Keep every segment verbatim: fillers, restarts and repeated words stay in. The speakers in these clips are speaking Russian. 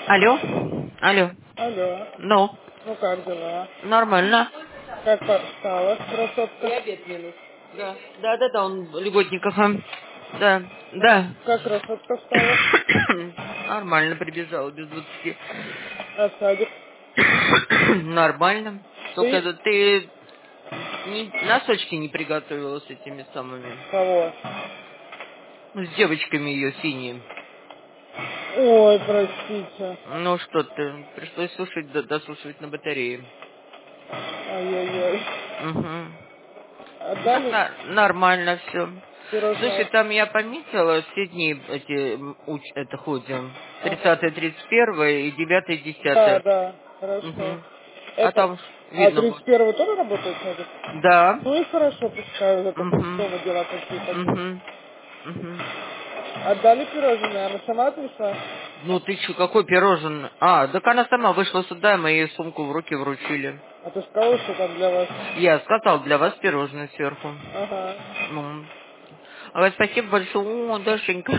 Алло? Алло. Алло. Ну, Ну как дела? нормально. Как постала, красотка? И обед минус. Да. Да, да, да, он льготников. а. Да, Ну, да. как красотка встала? Нормально прибежал без двадцати. А садик? Нормально. Только Ты это ты не- носочки не приготовила с этими самыми. кого? Ну, с девочками ее синие. Ой, простите. Ну что ты, пришлось сушить, до- досушивать на батарее. Ай-яй-яй. Угу. Так Отдали на- нормально все. Слушай, пирожное? там я пометила все дни эти м, уч, это ходим. Ага. тридцатое, тридцать первое и девятое, Да, десятое. да, хорошо. Угу. А Это... там ж А видно тридцать будет. первого тоже работает садик? Да. Ну и хорошо, пускай уже там Угу. дома дела какие-то будут. Угу. Угу. Отдали пирожное, она сама пришла? Ну ты что, какой пирожен? А, так она сама вышла сюда, и мы ей сумку в руки вручили. А ты сказала, что там для вас? Я сказал, для вас пирожное сверху. Ага. Ну. Ой, спасибо большое, О, Дашенька.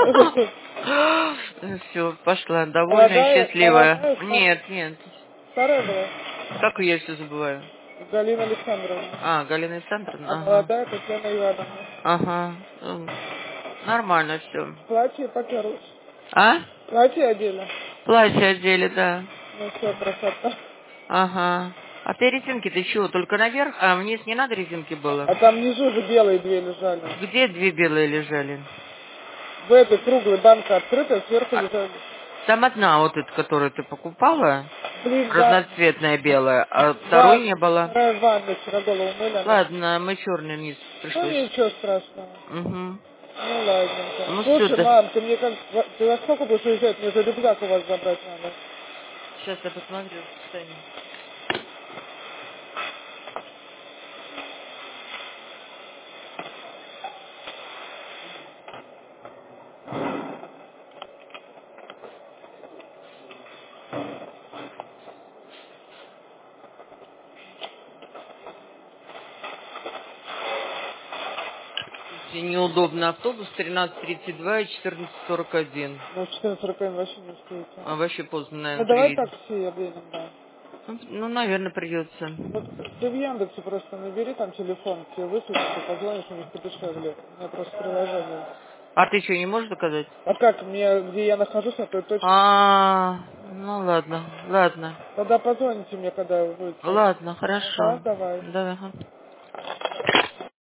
Все, пошла, довольная и Молодая, счастливая. молодая, ста- Нет, нет. старая была? Как я все забываю? Галина Александровна. А, Галина А Александровна, ага. молодая Татьяна Ивановна. Ага. М, Нормально все. Платье поперлось. А? Платье одели. Платье одели, да. Ну все, красота. Ага. А ты резинки-то чего? Только наверх? А вниз не надо резинки было? А там внизу же белые две лежали. Где две белые лежали? В этой круглой банка открытая, сверху А, лежали. там одна вот эта, которую ты покупала, Блин, да. разноцветная белая, а второй Ван... не было. Вторая ванна, вчера голову мыли, она... Ладно, мы черный низ Ну пришлось. ничего страшного. Угу. Ну ладненько. Ну Слушай, сюда. мам, ты мне как... Ты во сколько будешь уезжать? Мне же рюкзак у вас забрать надо. Сейчас я посмотрю расписание. Если неудобный автобус тринадцать тридцать два и четырнадцать сорок один. Ну, в четырнадцать сорок один вообще не успеете. А вообще поздно, Ну наверное, давай приедем. такси объедем, да. Ну, ну, наверное, придется. Вот ты в Яндексе просто набери там телефон, тебе вышлют, ты позвонишь, у них подешевле. У меня просто приложение. А ты что, не можешь доказать? А как, мне, где я нахожусь, на той точке? А, ну ладно, ладно. Тогда позвоните мне, когда вы будете. Ладно, Ага, хорошо. давай. Да, ага.